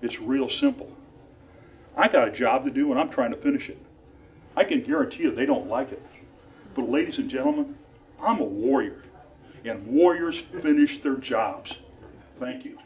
It's real simple. I got a job to do and I'm trying to finish it. I can guarantee you they don't like it. But ladies and gentlemen, I'm a warrior. And warriors finish their jobs. Thank you.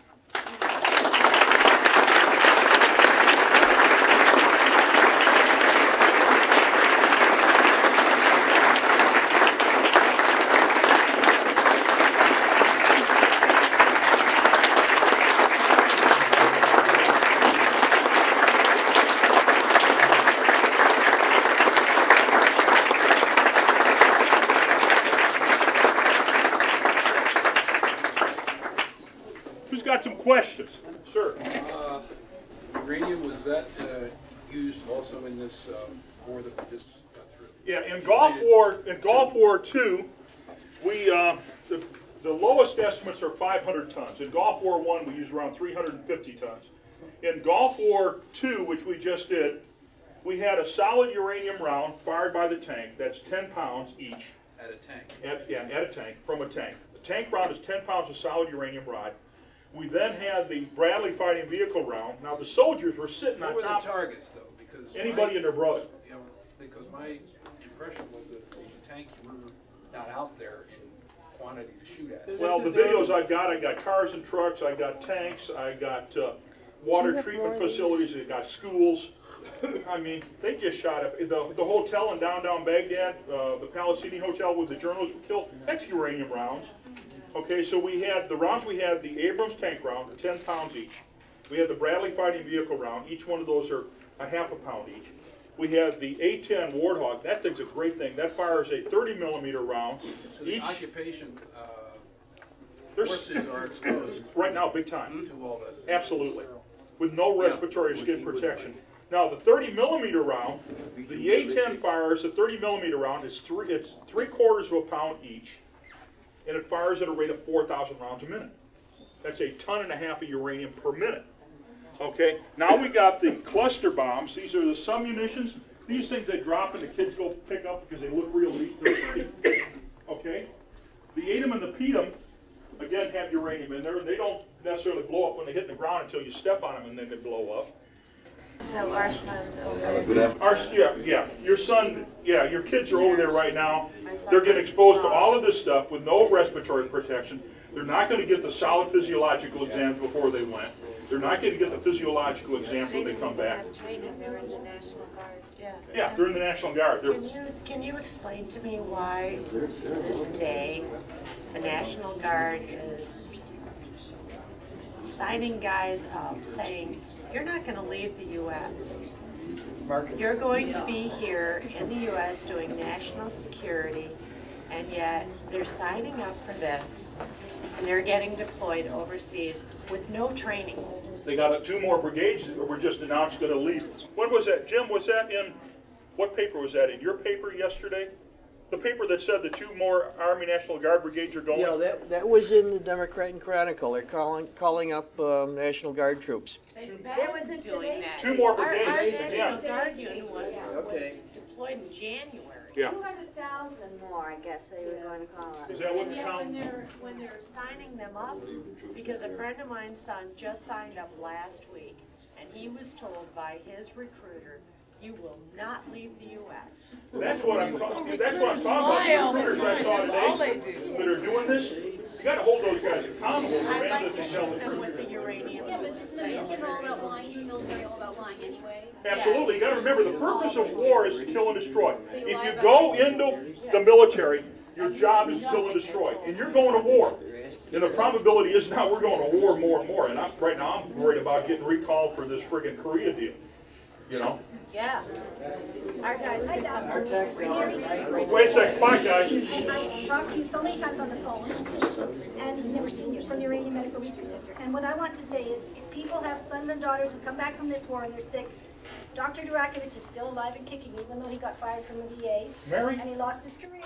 Got some questions, sir. Uranium, was that used also in this war that we just got through? Yeah, in Gulf War II, we the lowest estimates are 500 tons. In Gulf War I, we used around 350 tons. In Gulf War II, which we just did, we had a solid uranium round fired by the tank. That's 10 pounds each. At a tank? At a tank, from a tank. The tank round is 10 pounds of solid uranium rod. We then had the Bradley fighting vehicle round. Now the soldiers were sitting on top. What were the targets, though? Because anybody and their brother. You know, because my impression was that the tanks were not out there in quantity to shoot at. Well, the videos I got cars and trucks, I got tanks, I got water treatment facilities, I got schools. I mean, they just shot up. The hotel in downtown Baghdad, the Palestinian hotel where the journalists were killed, that's uranium rounds. Okay, so we had the rounds, we had the Abrams tank round, 10 pounds each. We had the Bradley fighting vehicle round, each one of those are a half a pound each. We had the A-10 Warthog, that thing's a great thing. That fires a 30 millimeter round. So the occupation forces are exposed right now, big time. To all this. Absolutely. With no respiratory skin protection. Now the 30 millimeter round, the A-10 fires, the 30 millimeter round, it's 3/4 of a pound each. And it fires at a rate of 4,000 rounds a minute. That's a 1.5 tons of uranium per minute. Okay, now we got the cluster bombs. These are the submunitions. These things they drop and the kids go pick up because they look real neat. They're pretty. Okay, the Atom and the Petum, again, have uranium in there. They don't necessarily blow up when they hit the ground until you step on them and then they blow up. So our son's over. Your kids are over there right now. They're getting exposed to all of this stuff with no respiratory protection. They're not going to get the solid physiological exams before they went. They're not going to get the physiological exams when they come back. They're in the National Guard. Yeah, they're in the National Guard. Can you explain to me why, to this day, the National Guard is signing guys up saying, you're not going to leave the U.S. You're going to be here in the U.S. doing national security, and yet they're signing up for this, and they're getting deployed overseas with no training. They got 2 more brigades that were just announced going to leave. When was that? Jim, was that in, what paper was that in? Your paper yesterday? The paper that said the 2 more Army National Guard brigades are going? Yeah, that was in the Democrat and Chronicle. They're calling up National Guard troops. There was a doing that. 2 more brigades. Our National Guard unit was deployed in January. Yeah. 200,000 more, I guess they were going to call it. Is that what the count? When they're signing them up, because a friend of mine's son just signed up last week, and he was told by his recruiter, you will not leave the U.S. That's what I'm talking about. The recruiters I saw today that are doing this, you got to hold those guys accountable. I'd like to shoot them with the uranium. Yeah, but isn't it all about lying? The military all about lying anyway? Absolutely. You got to remember, the purpose of war is to kill and destroy. If you go into the military, your job is to kill and destroy. And you're going to war. And the probability is now we're going to war more and more. And right now I'm worried about getting recalled for this friggin' Korea deal. You know? Yeah. Our guys could come. Wait a second. Bye, guys. I've talked to you so many times on the phone and never seen you from the Uranium Medical Research Center. And what I want to say is, if people have sons and daughters who come back from this war and they're sick, Dr. Durakovich is still alive and kicking, even though he got fired from the VA. Mary? And he lost his career.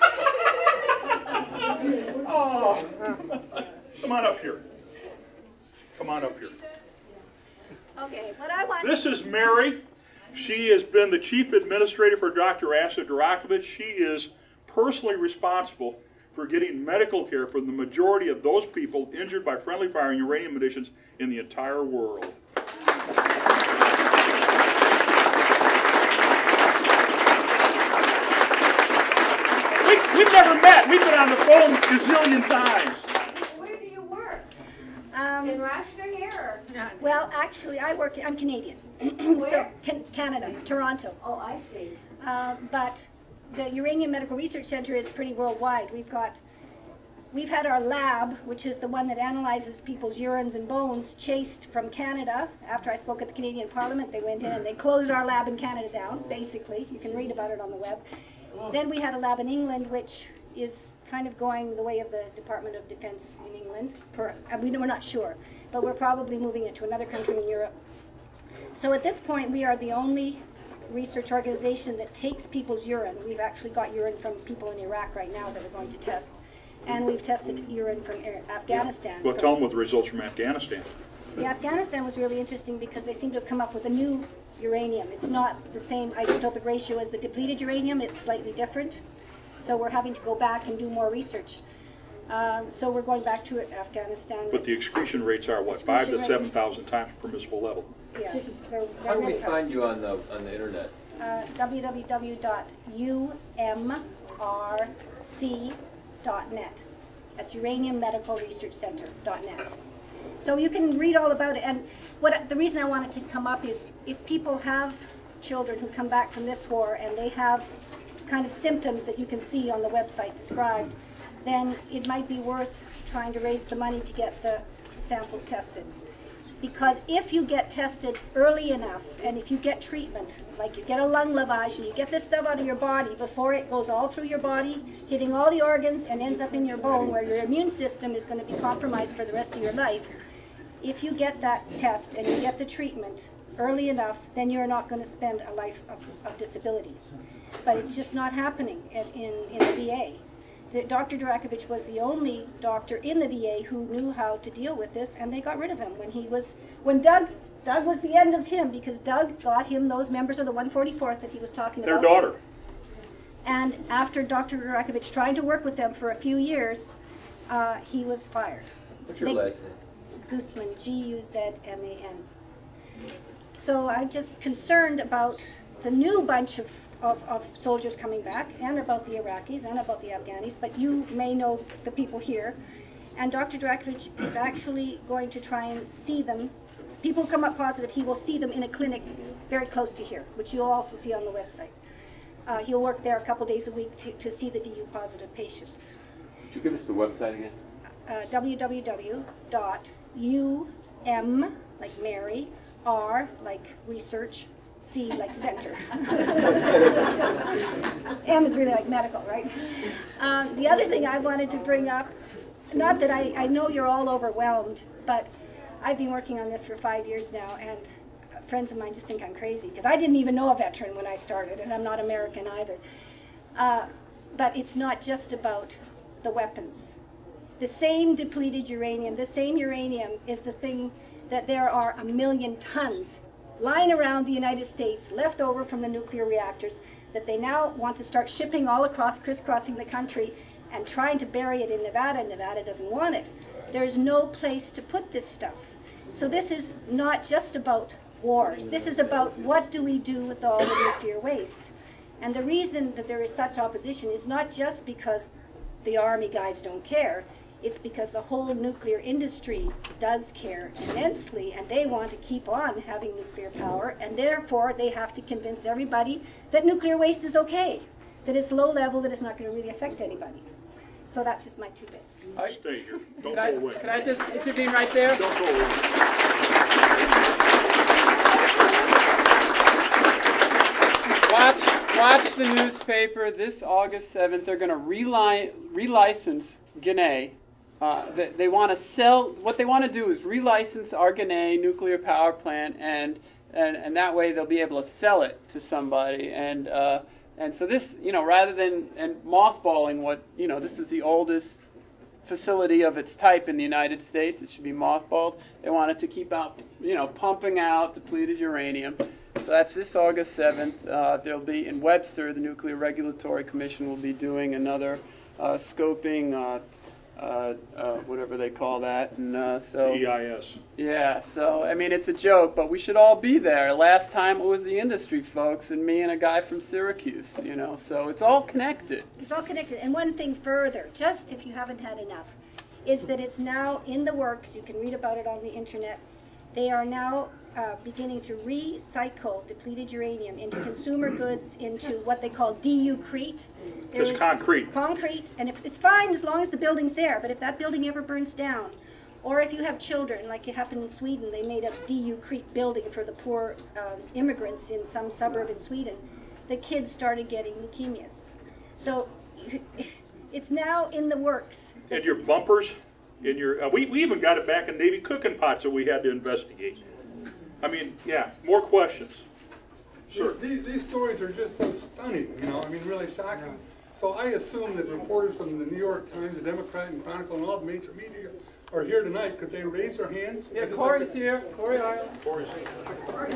Oh. Come on up here. Come on up here. Okay, what I want... This is Mary. She has been the chief administrator for Dr. Asa Durakovich. She is personally responsible for getting medical care for the majority of those people injured by friendly fire and uranium munitions in the entire world. We've never met. We've been on the phone a gazillion times. Where do you work? In Rochester here? Well, actually, I'm Canadian. So, Canada, Toronto. Oh, I see. But the Uranium Medical Research Center is pretty worldwide. We've had our lab, which is the one that analyzes people's urines and bones, chased from Canada. After I spoke at the Canadian Parliament, they went in and they closed our lab in Canada down, basically. You can read about it on the web. Then we had a lab in England, which is kind of going the way of the Department of Defense in England. We're not sure, but we're probably moving it to another country in Europe. So at this point, we are the only research organization that takes people's urine. We've actually got urine from people in Iraq right now that we're going to test. And we've tested urine from Afghanistan. Well, tell them what the results from Afghanistan. The Afghanistan was really interesting because they seem to have come up with a new uranium. It's not the same isotopic ratio as the depleted uranium. It's slightly different. So we're having to go back and do more research. So we're going back to Afghanistan. But the excretion rates are what, 5,000 to 7,000 times permissible level? Yeah. How do we find you on the internet? www.umrc.net. That's Uranium Medical Research Center.net. So you can read all about it. And the reason I wanted to come up is if people have children who come back from this war and they have kind of symptoms that you can see on the website described, then it might be worth trying to raise the money to get the samples tested. Because if you get tested early enough, and if you get treatment, like you get a lung lavage and you get this stuff out of your body before it goes all through your body, hitting all the organs and ends up in your bone where your immune system is going to be compromised for the rest of your life, if you get that test and you get the treatment early enough, then you're not going to spend a life of disability. But it's just not happening in the VA. Dr. Durakovich was the only doctor in the VA who knew how to deal with this, and they got rid of him when Doug was the end of him, because Doug got him those members of the 144th that he was talking about. Their daughter. And after Dr. Durakovich tried to work with them for a few years, he was fired. What's your last name? Guzman, Guzman. So I'm just concerned about the new bunch of soldiers coming back, and about the Iraqis, and about the Afghanis, but you may know the people here. And Dr. Durakovich is actually going to try and see them. People come up positive, he will see them in a clinic very close to here, which you'll also see on the website. He'll work there a couple days a week to see the DU positive patients. Could you give us the website again? www.um, like Mary, R, like research, C, like center. M is really like medical, right? The other thing I wanted to bring up, not that I know you're all overwhelmed, but I've been working on this for 5 years now, and friends of mine just think I'm crazy, because I didn't even know a veteran when I started, and I'm not American either. But it's not just about the weapons. The same depleted uranium, the same uranium is the thing that there are 1 million tons lying around the United States, left over from the nuclear reactors, that they now want to start shipping all across, crisscrossing the country, and trying to bury it in Nevada. Nevada doesn't want it. There's no place to put this stuff. So this is not just about wars. This is about what do we do with all the nuclear waste. And the reason that there is such opposition is not just because the Army guys don't care. It's because the whole nuclear industry does care immensely, and they want to keep on having nuclear power, and therefore they have to convince everybody that nuclear waste is okay, that it's low level, that it's not going to really affect anybody. So that's just my 2 bits. Stay here. Don't go away. Could I just intervene right there? Don't go away. Watch the newspaper. This August 7th, they're going to relicense Ginna. They want to sell. What they want to do is relicense our Ginna nuclear power plant, and that way they'll be able to sell it to somebody. And so this, rather than mothballing what, this is the oldest facility of its type in the United States. It should be mothballed. They want it to keep out, pumping out depleted uranium. So that's this August 7th. There'll be in Webster, the Nuclear Regulatory Commission will be doing another scoping whatever they call that, and so EIS. yeah. So I mean, it's a joke, but we should all be there. Last time it was the industry folks and me and a guy from Syracuse. You know, so it's all connected. It's all connected. And one thing further, just if you haven't had enough, is that it's now in the works. You can read about it on the internet. They are now beginning to recycle depleted uranium into consumer goods, into what they call DU-crete. It's concrete. Concrete, and if, it's fine as long as the building's there, but if that building ever burns down, or if you have children, like it happened in Sweden, they made a DU-crete building for the poor immigrants in some suburb in Sweden, the kids started getting leukemias. So it's now in the works. And your bumpers, in your we even got it back in Navy cooking pots that we had to investigate. I mean, yeah, more questions. Sure. These stories are just so stunning, you know, I mean, really shocking. So I assume that reporters from the New York Times, the Democrat and Chronicle, and all the major media are here tonight. Could they raise their hands? Yeah, Corey's here. Corey Ireland. Corey's here.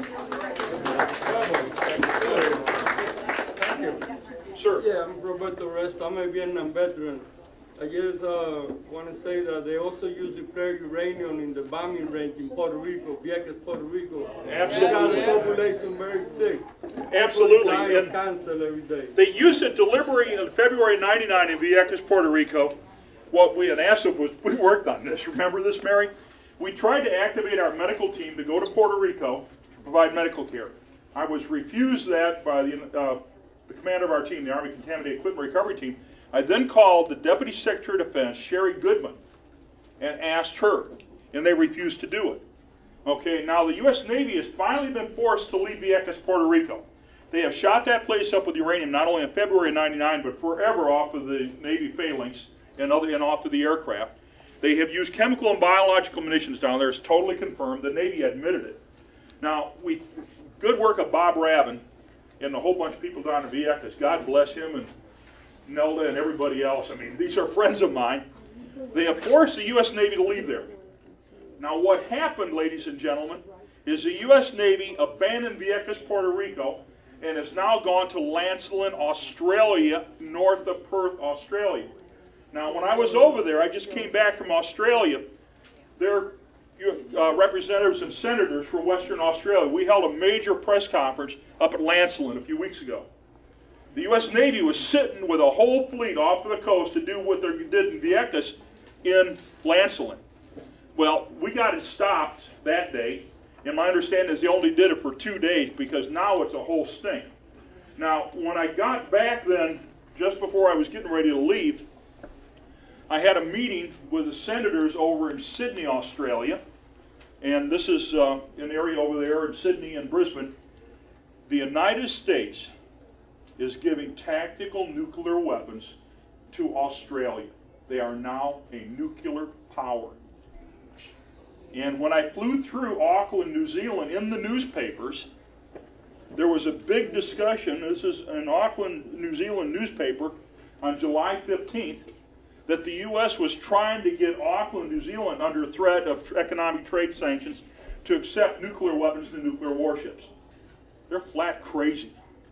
Thank you. Sir. Yeah, I'm Roberto Rest. I'm a Vietnam veteran. I just want to say that they also use declared uranium in the bombing range in Puerto Rico, Vieques, Puerto Rico. Absolutely. They got the population very sick. Absolutely. Die of And cancer every day. they used it deliberately in February '99 in Vieques, Puerto Rico. What we had asked was, we worked on this. Remember this, Mary? We tried to activate our medical team to go to Puerto Rico to provide medical care. I was refused that by the commander of our team, the Army Contaminated Equipment Recovery Team. I then called the Deputy Secretary of Defense, Sherry Goodman, and asked her, and they refused to do it. Okay, now the U.S. Navy has finally been forced to leave Vieques, Puerto Rico. They have shot that place up with uranium not only in February of '99, but forever off of the Navy phalanx and off of the aircraft. They have used chemical and biological munitions down there. It's totally confirmed. The Navy admitted it. Now, good work of Bob Rabin and a whole bunch of people down in Vieques. God bless him, and Nelda and everybody else. I mean, these are friends of mine. They have forced the U.S. Navy to leave there. Now, what happened, ladies and gentlemen, is the U.S. Navy abandoned Vieques, Puerto Rico, and has now gone to Lancelin, Australia, north of Perth, Australia. Now, when I was over there, I just came back from Australia. Their representatives and senators from Western Australia, we held a major press conference up at Lancelin a few weeks ago. The U.S. Navy was sitting with a whole fleet off of the coast to do what they did in Vieques in Lancelin. Well, we got it stopped that day, and my understanding is they only did it for 2 days because now it's a whole stink. Now, when I got back then, just before I was getting ready to leave, I had a meeting with the senators over in Sydney, Australia, and this is an area over there in Sydney and Brisbane. The United States is giving tactical nuclear weapons to Australia. They are now a nuclear power. And when I flew through Auckland, New Zealand, in the newspapers, there was a big discussion, this is an Auckland, New Zealand newspaper, on July 15th, that the U.S. was trying to get Auckland, New Zealand, under threat of economic trade sanctions to accept nuclear weapons and nuclear warships. They're flat crazy.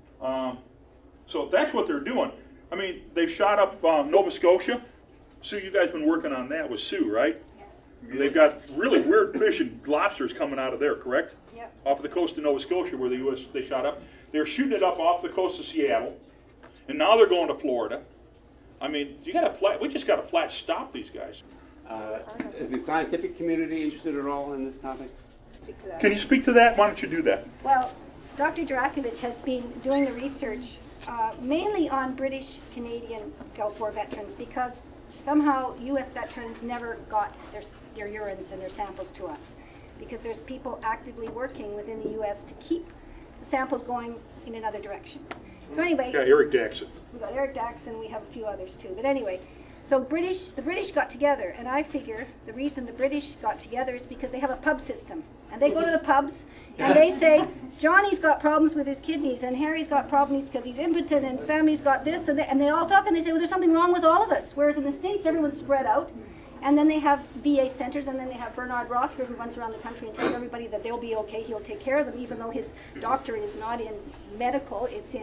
So that's what they're doing. I mean, they shot up Nova Scotia. Sue, you guys been working on that with Sue, right? Yeah. They've got really weird fish and lobsters coming out of there, correct? Yep. Off of the coast of Nova Scotia where they shot up. They're shooting it up off the coast of Seattle. And now they're going to Florida. I mean, we just got to flat stop these guys. Is the scientific community interested at all in this topic? Speak to that. Can you speak to that? Why don't you do that? Well, Dr. Durakovich has been doing the research mainly on British Canadian Gulf War veterans because somehow U.S. veterans never got their urines and their samples to us because there's people actively working within the U.S. to keep the samples going in another direction. So anyway, yeah, Eric Daxon. We got Eric Daxon, we have a few others too. But anyway, so the British got together, and I figure the reason the British got together is because they have a pub system. And they go to the pubs, and they say, Johnny's got problems with his kidneys, and Harry's got problems because he's impotent, and Sammy's got this, and they all talk, and they say, well, there's something wrong with all of us. Whereas in the States, everyone's spread out. And then they have VA centers, and then they have Bernard Rosker, who runs around the country and tells everybody that they'll be okay, he'll take care of them, even though his doctor is not in medical, it's in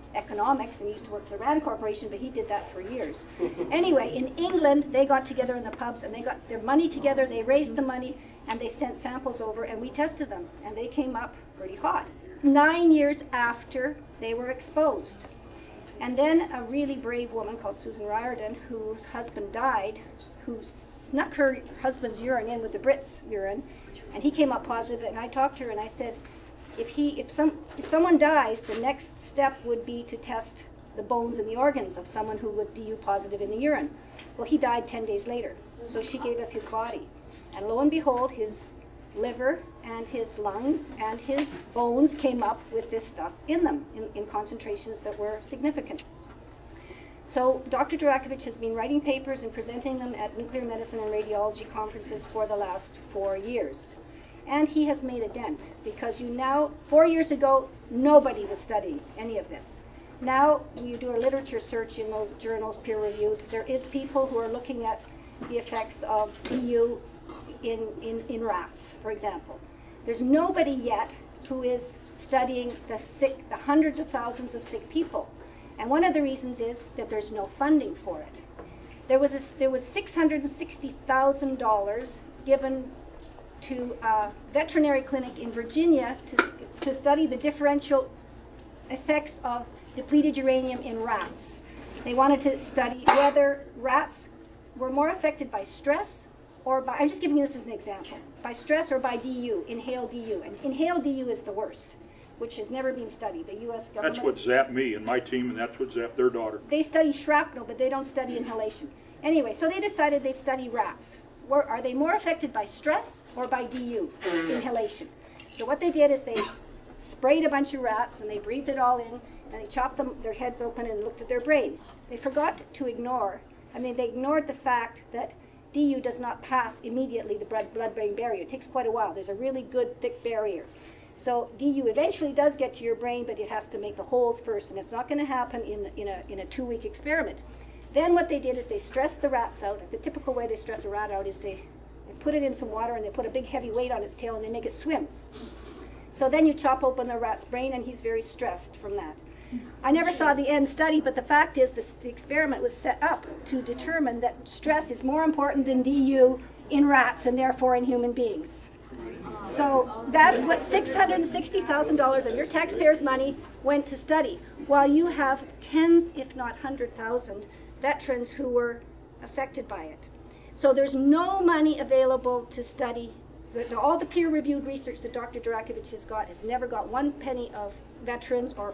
economics, and he used to work for the Rand Corporation, but he did that for years. Anyway, in England, they got together in the pubs, and they got their money together, they raised the money, and they sent samples over, and we tested them, and they came up pretty hot. 9 years after they were exposed. And then a really brave woman called Susan Riordan, whose husband died, who snuck her husband's urine in with the Brits' urine, and he came up positive, and I talked to her and I said, if someone dies, the next step would be to test the bones and the organs of someone who was DU positive in the urine. Well, he died 10 days later, so she gave us his body. And lo and behold, his liver and his lungs and his bones came up with this stuff in them, in concentrations that were significant. So Dr. Durakovic has been writing papers and presenting them at nuclear medicine and radiology conferences for the last 4 years. And he has made a dent, because 4 years ago, nobody was studying any of this. Now, you do a literature search in those journals, peer-reviewed, there is people who are looking at the effects of DU in rats, for example. There's nobody yet who is studying the hundreds of thousands of sick people. And one of the reasons is that there's no funding for it. There was $660,000 given to a veterinary clinic in Virginia to study the differential effects of depleted uranium in rats. They wanted to study whether rats were more affected by stress or by, I'm just giving you this as an example, by stress or by DU, inhaled DU. And inhaled DU is the worst, which has never been studied. The U.S. government... That's what zapped me and my team, and that's what zapped their daughter. They study shrapnel, but they don't study inhalation. Anyway, so they decided they study rats. Are they more affected by stress or by DU, inhalation? So what they did is they sprayed a bunch of rats, and they breathed it all in, and they chopped their heads open and looked at their brain. They forgot to ignore, they ignored the fact that DU does not pass immediately the blood-brain barrier. It takes quite a while. There's a really good, thick barrier. So DU eventually does get to your brain, but it has to make the holes first, and it's not going to happen in a 2-week experiment. Then what they did is they stressed the rats out. The typical way they stress a rat out is they put it in some water, and they put a big heavy weight on its tail, and they make it swim. So then you chop open the rat's brain, and he's very stressed from that. I never saw the end study, but the fact is the experiment was set up to determine that stress is more important than DU in rats and therefore in human beings. So that's what $660,000 of your taxpayers' money went to study, while you have tens, if not 100,000, veterans who were affected by it. So there's no money available to study. All the peer-reviewed research that Dr. Durakovic has got has never got 1 penny of veterans or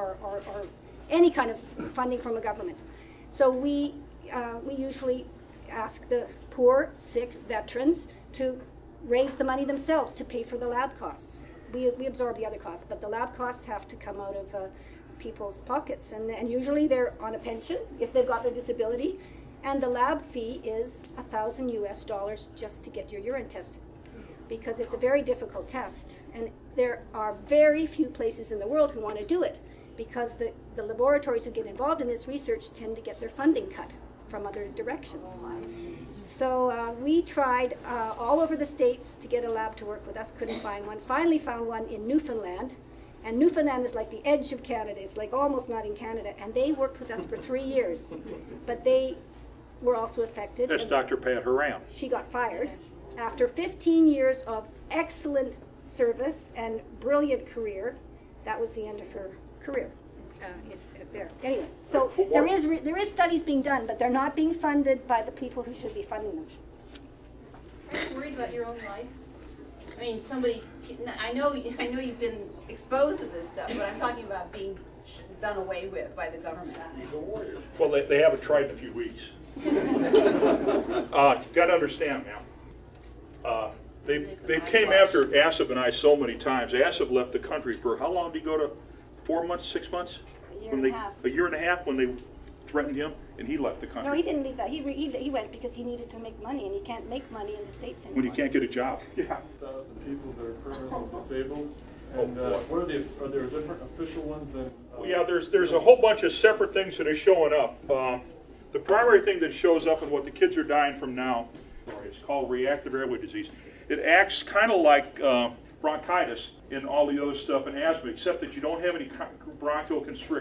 any kind of funding from a government. So we usually ask the poor, sick veterans to raise the money themselves to pay for the lab costs. We absorb the other costs, but the lab costs have to come out of people's pockets, and usually they're on a pension if they've got their disability, and the lab fee is $1,000 US just to get your urine tested, because it's a very difficult test, and there are very few places in the world who want to do it, because the laboratories who get involved in this research tend to get their funding cut from other directions. So we tried all over the States to get a lab to work with us, couldn't find one. Finally found one in Newfoundland, and Newfoundland is like the edge of Canada. It's like almost not in Canada, and they worked with us for 3 years, but they were also affected. That's Dr. Pat Horan. She got fired after 15 years of excellent service and brilliant career. That was the end of her career. There. Anyway, so there is studies being done, but they're not being funded by the people who should be funding them. Are you worried about your own life? I mean, I know you've been exposed to this stuff, but I'm talking about being done away with by the government. Well, they haven't tried in a few weeks. You got to understand, ma'am. They came after Asif and I so many times. Asif left the country for how long did he go to? 4 months, 6 months? A year and a half when they threatened him, and he left the country. No, he didn't leave that. He went because he needed to make money, and he can't make money in the States anymore. When you can't get a job. Yeah. 1,000 people that are permanently disabled. And what are there different official ones than? Well, yeah, there's a whole bunch of separate things that are showing up. The primary thing that shows up and what the kids are dying from now is called reactive airway disease. It acts kind of like bronchitis and all the other stuff and asthma, except that you don't have any bronchial constriction.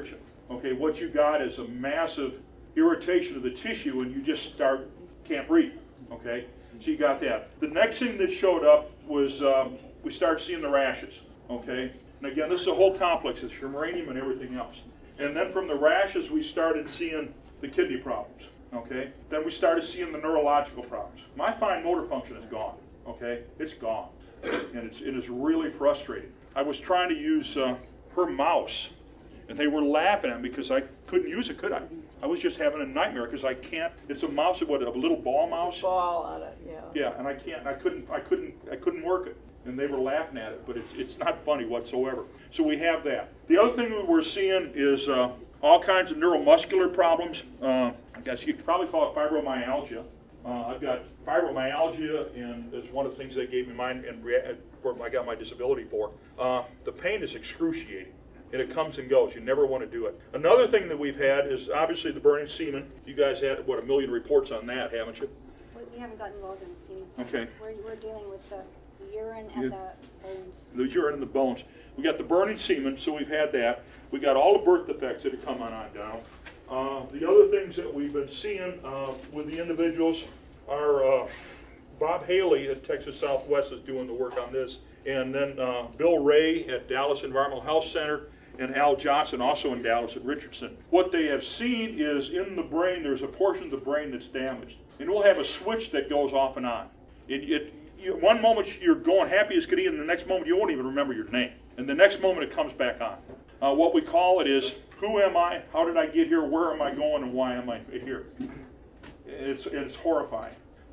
Okay, what you got is a massive irritation of the tissue, and you just can't breathe. Okay, so you got that. The next thing that showed up was we started seeing the rashes. Okay, and again, this is a whole complex. It's from uranium and everything else. And then from the rashes, we started seeing the kidney problems. Okay, then we started seeing the neurological problems. My fine motor function is gone. Okay, it's gone, and it is really frustrating. I was trying to use her mouse, and they were laughing at me because I couldn't use it, could I? I was just having a nightmare because I can't. It's a mouse, a little ball mouse. Ball on it, yeah. Yeah, and I couldn't work it, and they were laughing at it. But it's not funny whatsoever. So we have that. The other thing that we're seeing is all kinds of neuromuscular problems. I guess you could probably call it fibromyalgia. I've got fibromyalgia, and it's one of the things they gave me mine, and I got my disability for. The pain is excruciating, and it comes and goes. You never want to do it. Another thing that we've had is obviously the burning semen. You guys had, 1 million reports on that, haven't you? We haven't gotten involved in the semen. Okay. We're dealing with the urine and the bones. The urine and the bones. We got the burning semen, so we've had that. We got all the birth defects that have come on down. The other things that we've been seeing with the individuals are Bob Haley at Texas Southwest is doing the work on this, and then Bill Ray at Dallas Environmental Health Center, and Al Johnson also in Dallas at Richardson. What they have seen is in the brain, there's a portion of the brain that's damaged, and we'll have a switch that goes off and on. One moment you're going happy as could be, and the next moment you won't even remember your name, and the next moment it comes back on. What we call it is, who am I, how did I get here, where am I going, and why am I here? It's horrifying.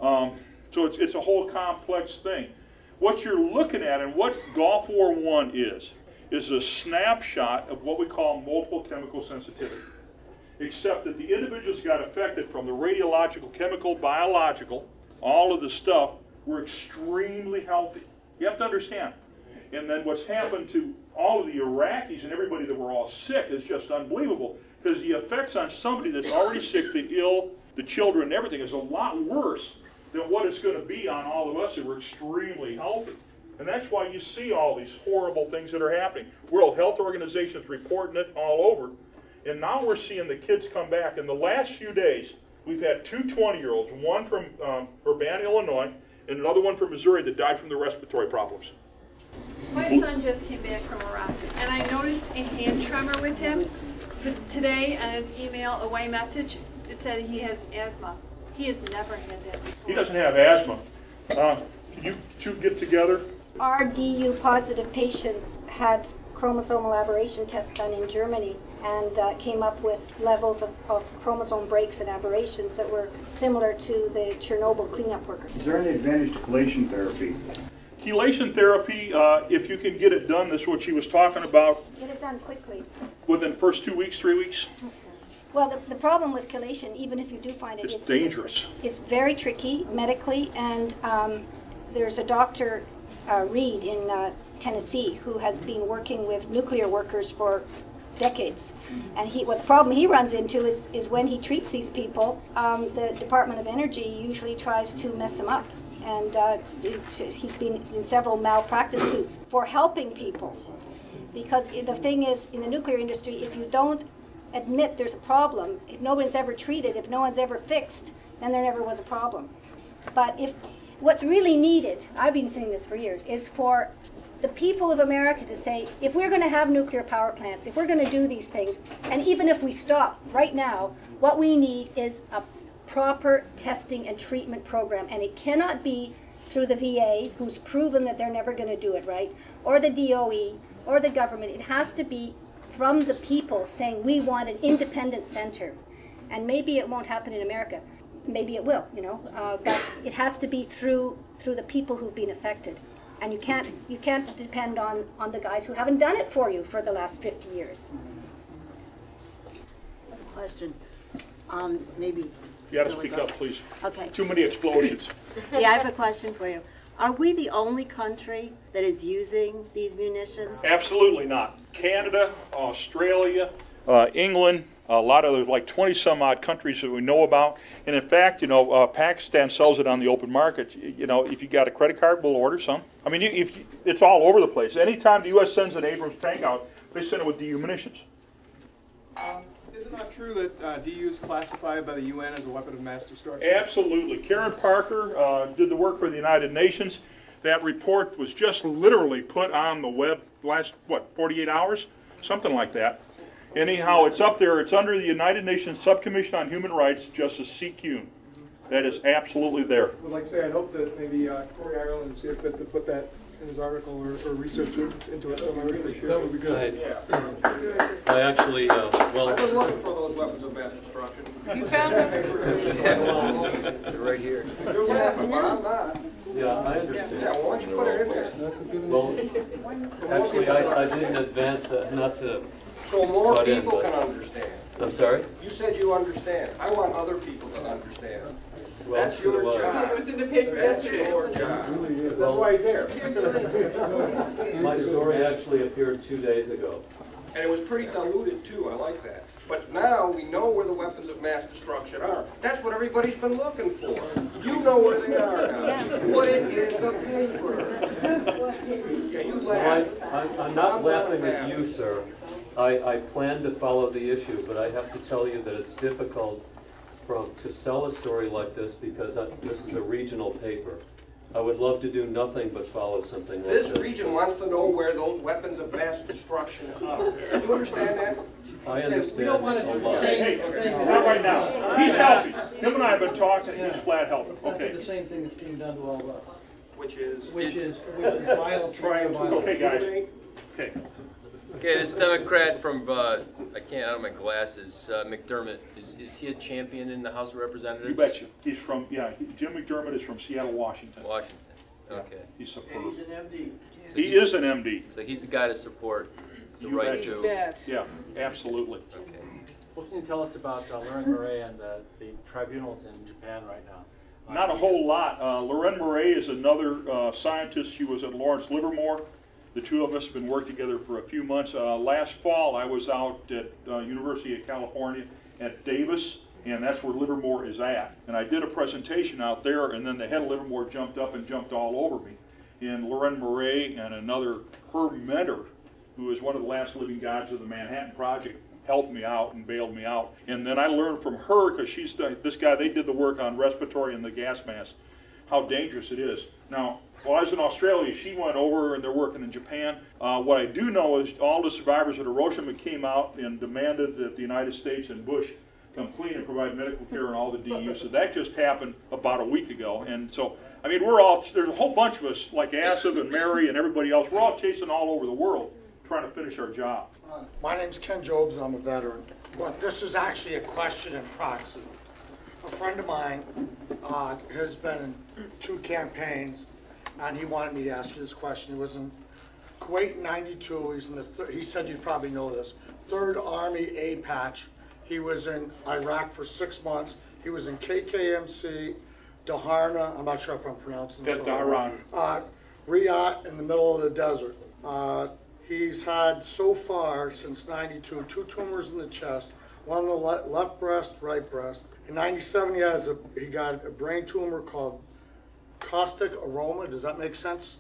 So it's a whole complex thing. What you're looking at and what Gulf War I is a snapshot of what we call multiple chemical sensitivity. Except that the individuals got affected from the radiological, chemical, biological, all of the stuff were extremely healthy. You have to understand. And then what's happened to all of the Iraqis and everybody that were all sick is just unbelievable, because the effects on somebody that's already sick, the ill, the children, and everything is a lot worse than what it's going to be on all of us who are extremely healthy. And that's why you see all these horrible things that are happening. World Health Organization is reporting it all over. And now we're seeing the kids come back. In the last few days, we've had 2 20-year-olds, one from Urbana, Illinois, and another one from Missouri that died from the respiratory problems. My son just came back from Iraq, and I noticed a hand tremor with him. But today, on his email, away message, it said he has asthma. He has never had that before. He doesn't have asthma. Can you two get together? Our DU positive patients had chromosomal aberration tests done in Germany and came up with levels of chromosome breaks and aberrations that were similar to the Chernobyl cleanup workers. Is there any advantage to chelation therapy? Chelation therapy, if you can get it done, that's what she was talking about. Get it done quickly. Within the first 2 weeks, 3 weeks? Well, the problem with chelation, even if you do find it, it's dangerous. It's very tricky medically, and there's a Dr. Reed in Tennessee who has been working with nuclear workers for decades. And what the problem he runs into is when he treats these people, the Department of Energy usually tries to mess him up. And he's been in several malpractice suits for helping people. Because the thing is, in the nuclear industry, if you don't admit there's a problem, if nobody's ever treated, if no one's ever fixed, then there never was a problem. But what's really needed, I've been saying this for years, is for the people of America to say, if we're going to have nuclear power plants, if we're going to do these things, and even if we stop right now, what we need is a proper testing and treatment program. And it cannot be through the VA, who's proven that they're never going to do it right, or the DOE, or the government. It has to be from the people saying, we want an independent center. And maybe it won't happen in America. Maybe it will, but it has to be through the people who've been affected. And you can't depend on the guys who haven't done it for you for the last 50 years. Question. Maybe. You got to speak up, please. Okay. Too many explosions. Yeah, I have a question for you. Are we the only country that is using these munitions? Absolutely not. Canada, Australia, England, a lot of like 20 some odd countries that we know about. And in fact, Pakistan sells it on the open market. If you got a credit card, we'll order some. I mean, it's all over the place. Anytime the U.S. sends an Abrams tank out, they send it with DU munitions. Is it not true that DU is classified by the UN as a weapon of mass destruction? Absolutely. Karen Parker did the work for the United Nations. That report was just literally put on the web last, 48 hours? Something like that. Anyhow, it's up there. It's under the United Nations Subcommission on Human Rights, Justice C. Kuhn. That is absolutely there. I would like to say, I'd hope that maybe Corey Ireland would see if fit to put that in his article or research into it somewhere. That would be good. I actually, well... I've been looking for those weapons of mass destruction. You found them? They're right here. You're laughing, but I'm not. Yeah, I understand. Yeah, well, why don't you put it in there? Well, actually, I didn't advance not to... So more butt in, people but- can understand. I'm sorry? You said you understand. I want other people to understand. Well, That's so your do I. job. It was in the paper That's yesterday. your job. That's Well- why he's here. My story actually appeared 2 days ago. And it was pretty diluted too, I like that. But now we know where the weapons of mass destruction are. That's what everybody's been looking for. You know where they are now. Put it in the paper. Yeah, you laugh. I'm not laughing at you, sir. I plan to follow the issue, but I have to tell you that it's difficult to sell a story like this because this is a regional paper. I would love to do nothing but follow something like this. This region wants to know where those weapons of mass destruction are. Do you understand that? I understand a lot. Hey, not right now. He's helping. Him and I have been talking, and he's flat helping. Okay. The same thing that's being done to all of us. Which is? Which is violence. Okay, guys. Okay. Okay, this Democrat from, I don't have my glasses, McDermott, is he a champion in the House of Representatives? You betcha. He's from, Jim McDermott is from Seattle, Washington. Washington, okay. He's superb. And he's an MD. So He is an MD. So he's the guy to support the You right betcha. to... Yeah, absolutely. Okay. What can you tell us about Loren Murray and the tribunals in Japan right now? Not a whole lot. Loren Murray is another scientist. She was at Lawrence Livermore. The two of us have been working together for a few months. Last fall, I was out at University of California at Davis, and that's where Livermore is at. And I did a presentation out there, and then the head of Livermore jumped up and jumped all over me. And Loren Murray and another, her mentor, who is one of the last living gods of the Manhattan Project, helped me out and bailed me out. And then I learned from her, because she's this guy, they did the work on respiratory and the gas mask, how dangerous it is. Now, while I was in Australia, she went over and they're working in Japan. What I do know is all the survivors of Hiroshima came out and demanded that the United States and Bush come clean and provide medical care in all the DU. So that just happened about a week ago. And so, I mean, there's a whole bunch of us, like Asif and Mary and everybody else, we're all chasing all over the world trying to finish our job. My name's Ken Jobs, I'm a veteran. But this is actually a question in proxy. A friend of mine has been in 2 campaigns, and he wanted me to ask you this question. He was in Kuwait in '92. He's in the he said you'd probably know this. 3rd Army A Patch. He was in Iraq for 6 months. He was in KKMC, Daharna. I'm not sure if I'm pronouncing this. Dhahran. Riyadh in the middle of the desert. He's had so far since '92 2 tumors in the chest, one in the left breast, right breast. In '97 he got a brain tumor called caustic aroma. Does that make sense?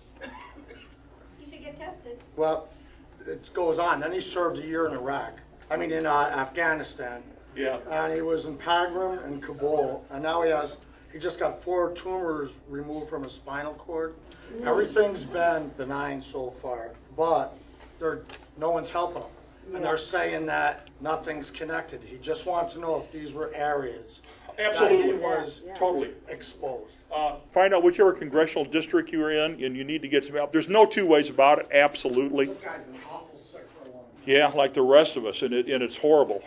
You should get tested. Well, it goes on. Then he served a year in Iraq. I mean, in Afghanistan. Yeah. And he was in Pagram and Kabul. And now he just got 4 tumors removed from his spinal cord. Everything's been benign so far, but no one's helping him. And they're saying that nothing's connected. He just wants to know if these were areas Absolutely. that he was Totally. exposed. Find out whichever congressional district you're in, and you need to get some help. There's no two ways about it, absolutely. This guy's been awful sick for a long time. Yeah, like the rest of us, and it's horrible.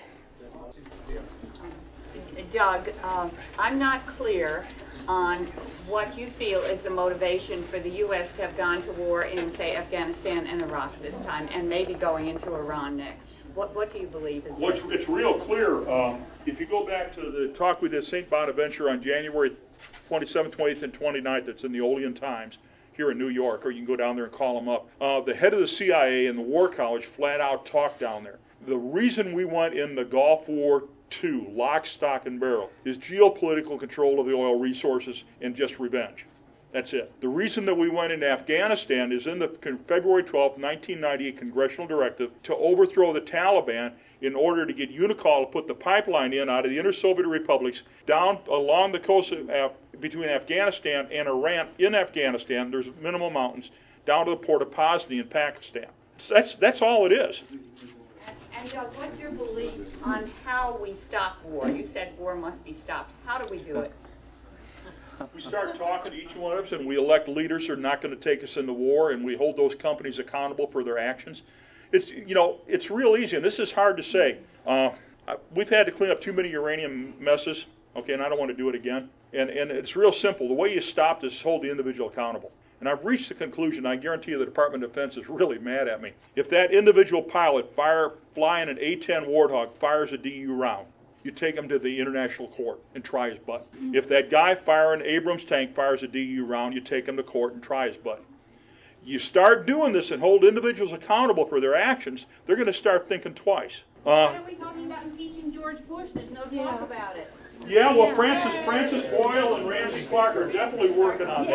Doug, I'm not clear on what you feel is the motivation for the U.S. to have gone to war in, say, Afghanistan and Iraq this time, and maybe going into Iran next. What do you believe is it? It's real clear. If you go back to the talk we did at St. Bonaventure on January 27th, 28th, and 29th, that's in the Olean Times here in New York, or you can go down there and call them up. The head of the CIA and the War College flat out talked down there. The reason we went in the Gulf War II, lock, stock, and barrel, is geopolitical control of the oil resources and just revenge. That's it. The reason that we went into Afghanistan is in the February 12, 1998 congressional directive to overthrow the Taliban in order to get Unicol to put the pipeline in out of the inter-Soviet republics down along the coast of between Afghanistan and Iran. In Afghanistan, there's minimal mountains, down to the port of Poznan in Pakistan. That's all it is. And Doug, what's your belief on how we stop war? You said war must be stopped. How do we do it? We start talking to each one of us, and we elect leaders who are not going to take us into war, and we hold those companies accountable for their actions. It's real easy, and this is hard to say. We've had to clean up too many uranium messes, okay, and I don't want to do it again. And it's real simple. The way you stop this is hold the individual accountable. And I've reached the conclusion, I guarantee you the Department of Defense is really mad at me. If that individual pilot flying an A-10 Warthog fires a DU round, you take him to the international court and try his butt. If that guy firing an Abrams tank fires a DU round, you take him to court and try his butt. You start doing this and hold individuals accountable for their actions, they're going to start thinking twice. Why are we talking about impeaching George Bush? There's no talk about it. Yeah, well, Francis Boyle and Ramsey Clark are definitely working on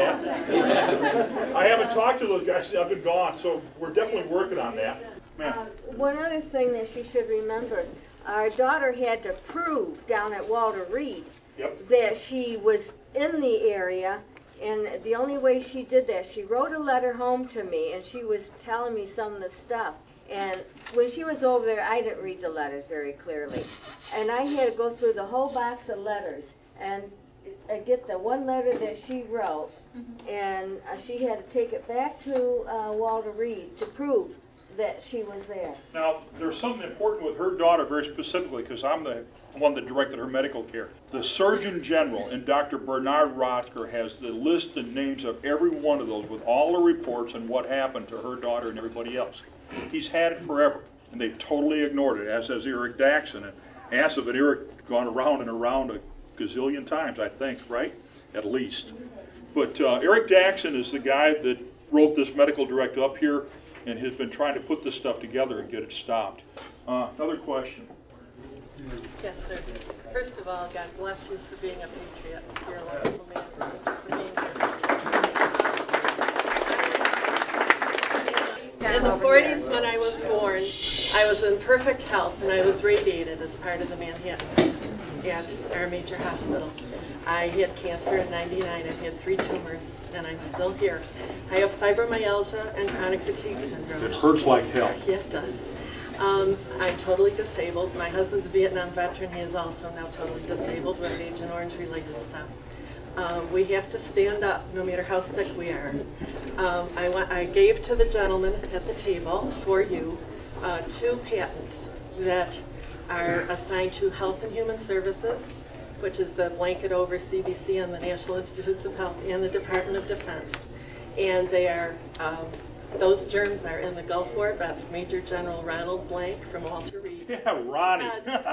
that. I haven't talked to those guys. I've been gone, so we're definitely working on that. One other thing that she should remember, our daughter had to prove down at Walter Reed that she was in the area, and the only way she did that, she wrote a letter home to me, and she was telling me some of the stuff. And when she was over there, I didn't read the letters very clearly. And I had to go through the whole box of letters and get the one letter that she wrote. And she had to take it back to Walter Reed to prove that she was there. Now, there's something important with her daughter very specifically, because I'm the one that directed her medical care. The Surgeon General and Dr. Bernard Rotker has the list and names of every one of those with all the reports and what happened to her daughter and everybody else. He's had it forever, and they've totally ignored it, as has Eric Daxon. And ASIV and Eric gone around and around a gazillion times, I think, right? At least. But Eric Daxon is the guy that wrote this medical directive up here and has been trying to put this stuff together and get it stopped. Another question. Yes, sir. First of all, God bless you for being a patriot. You're a wonderful man. Thank you for being here. In the 40s, when I was born, I was in perfect health, and I was radiated as part of the Manhattan at our major hospital. I had cancer in '99. I've had 3 tumors, and I'm still here. I have fibromyalgia and chronic fatigue syndrome. It hurts like hell. Yeah, it does. I'm totally disabled. My husband's a Vietnam veteran. He is also now totally disabled with Agent Orange related stuff. We have to stand up no matter how sick we are. I gave to the gentleman at the table for you 2 patents that are assigned to Health and Human Services, which is the blanket over CDC and the National Institutes of Health and the Department of Defense. And they are, those germs are in the Gulf War vets. Major General Ronald Blank from Walter Reed. Yeah, Ronnie.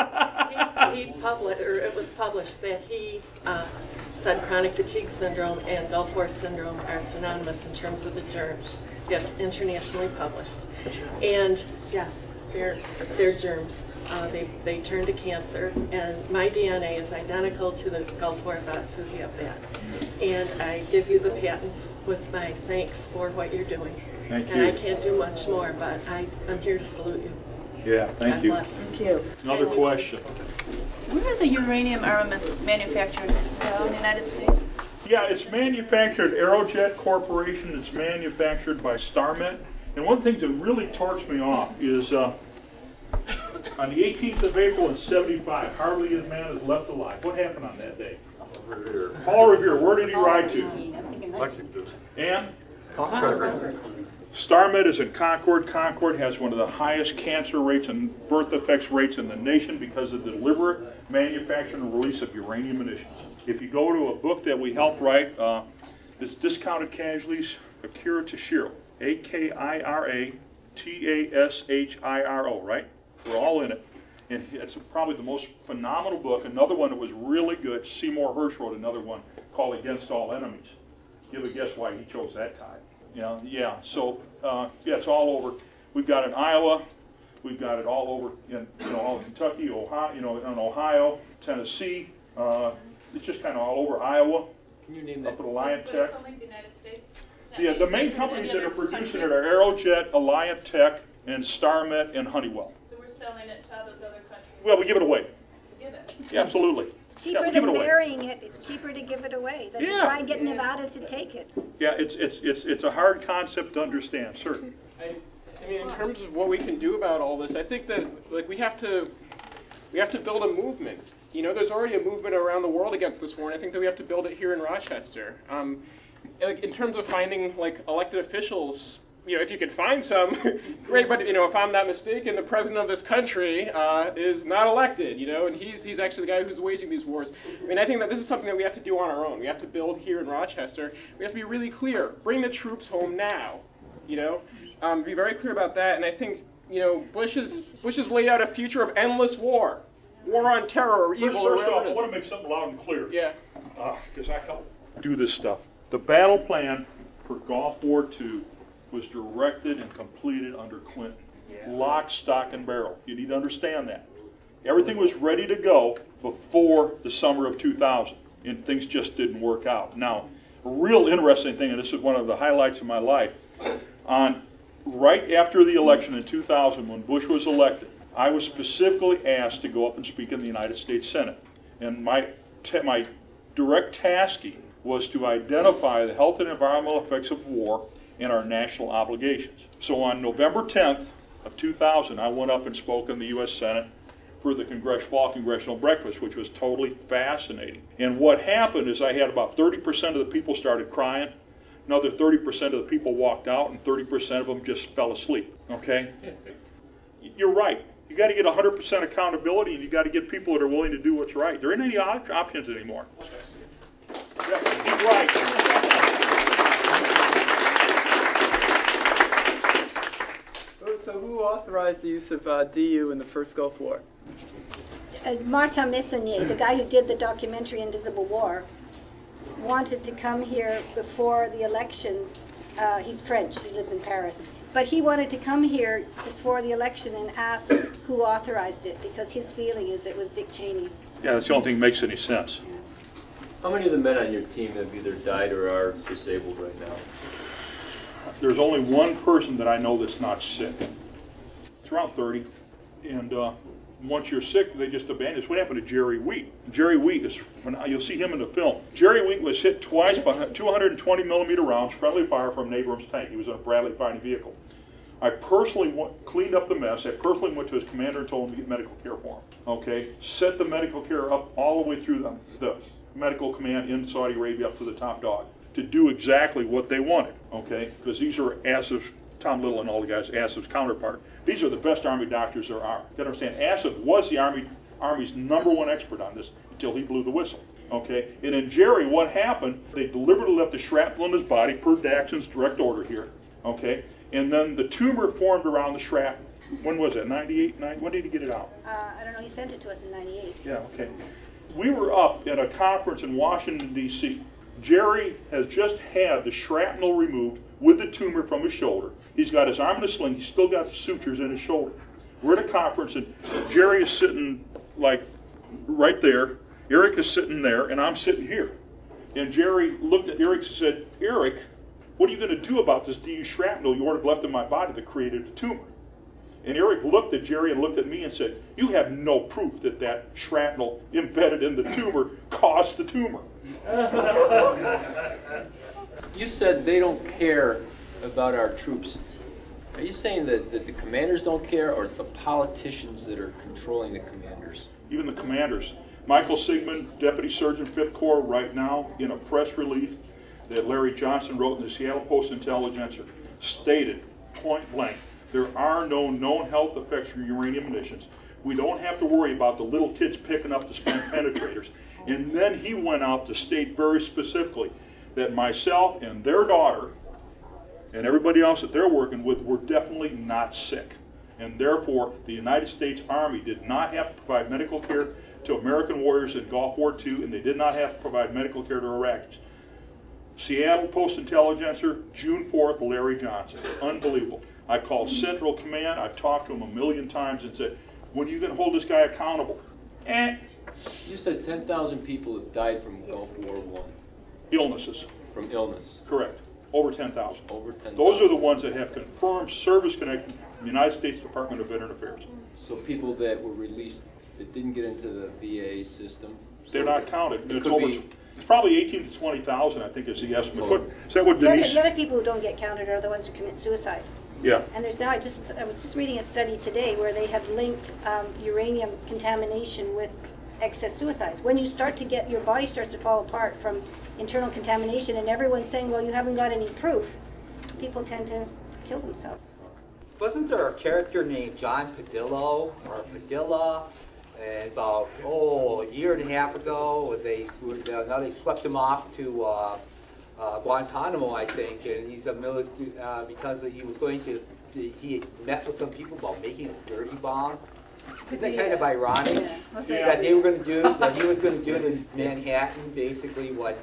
It was published that he said chronic fatigue syndrome and Gulf War syndrome are synonymous in terms of the germs. That's internationally published. And yes, they're germs. They turn to cancer, and my DNA is identical to the Gulf War vets who have that. And I give you the patents with my thanks for what you're doing. Thank you. And I can't do much more, but I'm here to salute you. Yeah, thank you. God bless. Thank you. Another question. Where are the uranium armaments manufactured in the United States? Yeah, it's manufactured at Aerojet Corporation. It's manufactured by StarMet. And one thing that really torques me off is on the 18th of April in '75, hardly a man is left alive. What happened on that day? Revere. Paul Revere. Where did he ride to? Lexington. And? Concord. StarMet is in Concord. Concord has one of the highest cancer rates and birth defects rates in the nation because of the deliberate manufacture and release of uranium munitions. If you go to a book that we helped write, it's Discounted Casualties, Akira Tashiro, Akira-Tashiro, right? We're all in it. And it's probably the most phenomenal book. Another one that was really good, Seymour Hersh wrote another one called Against All Enemies. Give a guess why he chose that title. Yeah, so it's all over. We've got it in Iowa. We've got it all over in all Kentucky, Ohio, in Ohio, Tennessee. It's just kind of all over Iowa. Can you name that? Up at Alliant But Tech. it's only the United States? It's not Yeah, the main any companies that other are producing country? it are Aerojet, Alliant Tech, and StarMet, and Honeywell. So we're selling it to all those other countries? Well, we give it away. We give it? Yeah, absolutely. It's Yeah, cheaper we give it than away. burying it, it's cheaper to give it away than to Yeah. try and get Nevada to take it. Yeah, it's a hard concept to understand, sir. I mean, in terms of what we can do about all this, I think that like we have to build a movement. You know, there's already a movement around the world against this war, and I think that we have to build it here in Rochester. Like in terms of finding like elected officials, you know, if you could find some, great. But you know, if I'm not mistaken, the president of this country is not elected. You know, and he's actually the guy who's waging these wars. I mean, I think that this is something that we have to do on our own. We have to build here in Rochester. We have to be really clear. Bring the troops home now. You know. Be very clear about that, and I think you know Bush has laid out a future of endless war on terror or evil or First whatever off, it I is. want to make something loud and clear. Yeah. Because I help do this stuff. The battle plan for Gulf War II was directed and completed under Clinton. Lock, stock, and barrel. You need to understand that. Everything was ready to go before the summer of 2000, and things just didn't work out. Now, a real interesting thing, and this is one of the highlights of my life, right after the election in 2000, when Bush was elected, I was specifically asked to go up and speak in the United States Senate. And my direct tasking was to identify the health and environmental effects of war and our national obligations. So on November 10th of 2000, I went up and spoke in the U.S. Senate for the fall congressional breakfast, which was totally fascinating. And what happened is I had about 30% of the people started crying. Another 30% of the people walked out, and 30% of them just fell asleep. Okay? You're right. You got to get 100% accountability, and you got to get people that are willing to do what's right. There ain't any options anymore. Yeah, he's right. So who authorized the use of DU in the first Gulf War? Martin Messonnier, the guy who did the documentary Invisible War, wanted to come here before the election. He's French, he lives in Paris. But he wanted to come here before the election and ask who authorized it, because his feeling is it was Dick Cheney. Yeah, that's the only thing that makes any sense. How many of the men on your team have either died or are disabled right now? There's only one person that I know that's not sick. It's around 30. And once you're sick, they just abandon us. What happened to Jerry Wheat? Jerry Wheat is, you'll see him in the film. Jerry Wheat was hit twice by 220 millimeter rounds, friendly fire from an Abrams tank. He was in a Bradley fighting vehicle. I personally cleaned up the mess. I personally went to his commander and told him to get medical care for him. Okay, set the medical care up all the way through the medical command in Saudi Arabia up to the top dog to do exactly what they wanted. Okay, because these are Asif's, Tom Little and all the guys, Asif's counterpart. These are the best Army doctors there are. You gotta understand, Asif was the Army's #1 expert on this until he blew the whistle. Okay, and in Jerry, what happened? They deliberately left the shrapnel in his body per Daxon's direct order here. Okay, and then the tumor formed around the shrapnel. When was that? 98? When did he get it out? I don't know, he sent it to us in 98. Yeah, okay. We were up at a conference in Washington, D.C. Jerry has just had the shrapnel removed with the tumor from his shoulder. He's got his arm in a sling. He's still got sutures in his shoulder. We're at a conference, and Jerry is sitting, like, right there. Eric is sitting there, and I'm sitting here. And Jerry looked at Eric and said, "Eric, what are you going to do about this DU shrapnel you ordered left in my body that created a tumor?" And Eric looked at Jerry and looked at me and said, "You have no proof that that shrapnel embedded in the tumor caused the tumor." You said they don't care about our troops. Are you saying that the commanders don't care, or it's the politicians that are controlling the commanders? Even the commanders. Michael Sigmund, Deputy Surgeon, 5th Corps, right now, in a press release that Larry Johnson wrote in the Seattle Post-Intelligencer, stated, point blank, there are no known health effects from uranium emissions. We don't have to worry about the little kids picking up the spent penetrators. And then he went out to state very specifically that myself and their daughter and everybody else that they're working with were definitely not sick. And therefore, the United States Army did not have to provide medical care to American warriors in Gulf War II, and they did not have to provide medical care to Iraqis. Seattle Post-Intelligencer, June 4th, Larry Johnson. Unbelievable. I called Central Command. I've talked to him a million times and said, when are you going to hold this guy accountable? You said 10,000 people have died from Gulf War I. illnesses. From illness. Correct. Over 10,000. Over 10,000. Those are the ones that have confirmed service connection from the United States Department of Veteran Affairs. So people that were released that didn't get into the VA system. They're so not counted. It It's, could over, be, it's probably 18 to 20,000, I think, is the estimate. Well, Is that what Denise? The other people who don't get counted are the ones who commit suicide. Yeah. And there's now, I was just reading a study today where they have linked uranium contamination with excess suicides. When you start to get, your body starts to fall apart from internal contamination, and everyone's saying, well, you haven't got any proof, people tend to kill themselves. Wasn't there a character named John Padillo or Padilla? And about a year and a half ago, now they swept him off to Guantanamo, I think, and he's a military because he was going to. He met with some people about making a dirty bomb. Isn't that kind of ironic? Yeah. That they were going to do, that he was going to do in Manhattan, basically what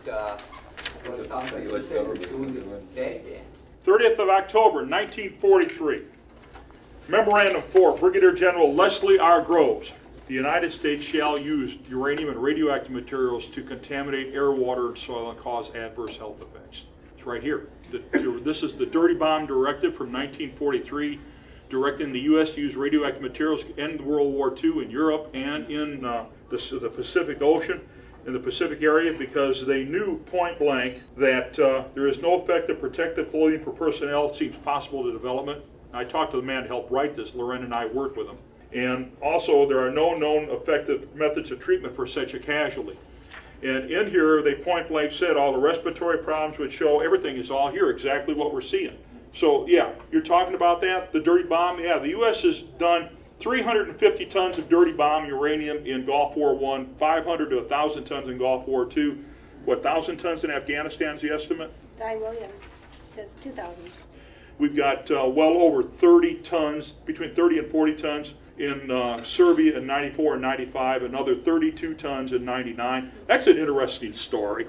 somebody was doing in Baghdad. 30th of October, 1943. Memorandum 4, Brigadier General Leslie R. Groves. The United States shall use uranium and radioactive materials to contaminate air, water, and soil and cause adverse health effects. It's right here. This is the Dirty Bomb Directive from 1943, directing the U.S. to use radioactive materials to end World War II in Europe and in the Pacific Ocean, in the Pacific area, because they knew point blank that there is no effective protective clothing for personnel seems possible to development. I talked to the man who helped write this. Loren and I worked with him. And also, there are no known effective methods of treatment for such a casualty. And in here, they point blank said all the respiratory problems would show, everything is all here, exactly what we're seeing. So, yeah, you're talking about that, the dirty bomb. Yeah, the U.S. has done 350 tons of dirty bomb uranium in Gulf War I, 500 to 1,000 tons in Gulf War II. What, 1,000 tons in Afghanistan's the estimate? Di Williams says 2,000. We've got well over 30 tons, between 30 and 40 tons in Serbia in 94 and 95, another 32 tons in 99. That's an interesting story.